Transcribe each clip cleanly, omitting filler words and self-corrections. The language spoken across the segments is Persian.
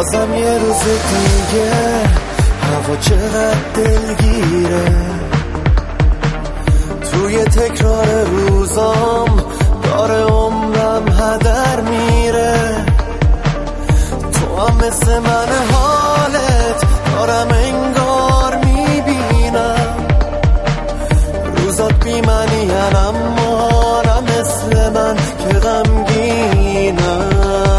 بازم یه روز دیگه هوا چقدر دلگیره، توی تکرار روزام داره عمرم هدر میره. تو هم مثل من حالت دارم انگار میبینم، روزات بی معنی اما نه مثل من که غمگینم.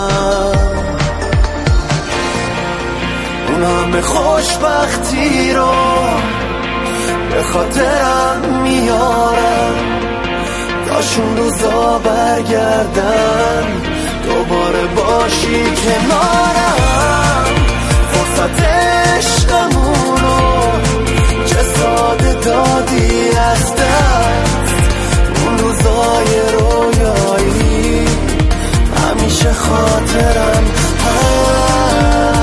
اون همه خوشبختی رو به خاطرم میارم، داشون روزا برگردن دوباره باشی کنارم. فرصت عشقمونو چه ساده دادی از دست، اون روزای رویایی همیشه خاطرم هست.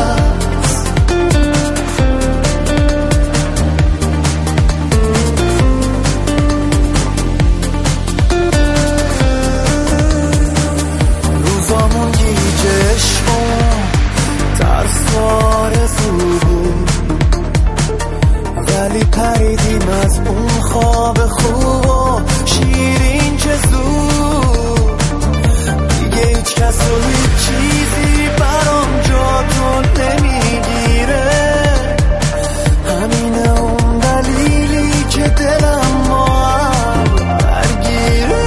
روزامون گیج عشق و ترس آرزو بود، ولی پریدیم از اون خواب خوب و شیرین چه زود. دیگه هیچ کس و هیچ چیزی برام جاتون نمیگیره، همینه اون دلیلی که دلم ما هم درگیره.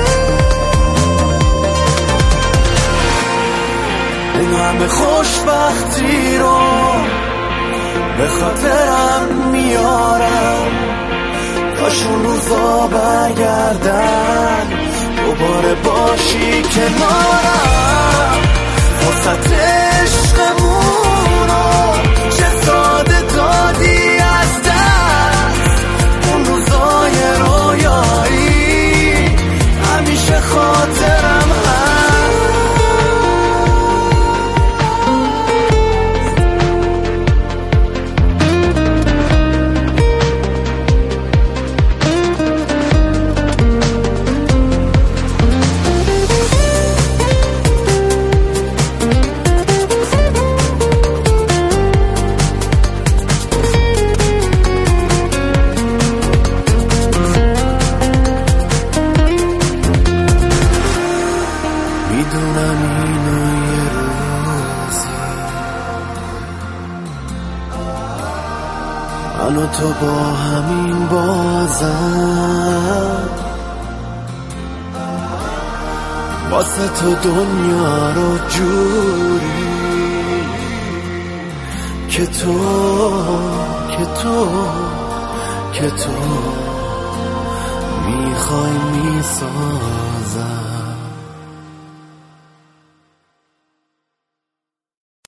این همه خوشبختی رو به خاطرم میارم، داشون روزا برگردن دوباره باشی کنارم. فرصت عشقمونو چه ساده دادی از دست، اون روزای رویایی همیشه خاطرم هست. میدونم اینو یه روزی من و تو با همین بازم واسه تو دنیا رو جوری که تو میخوای میسازم.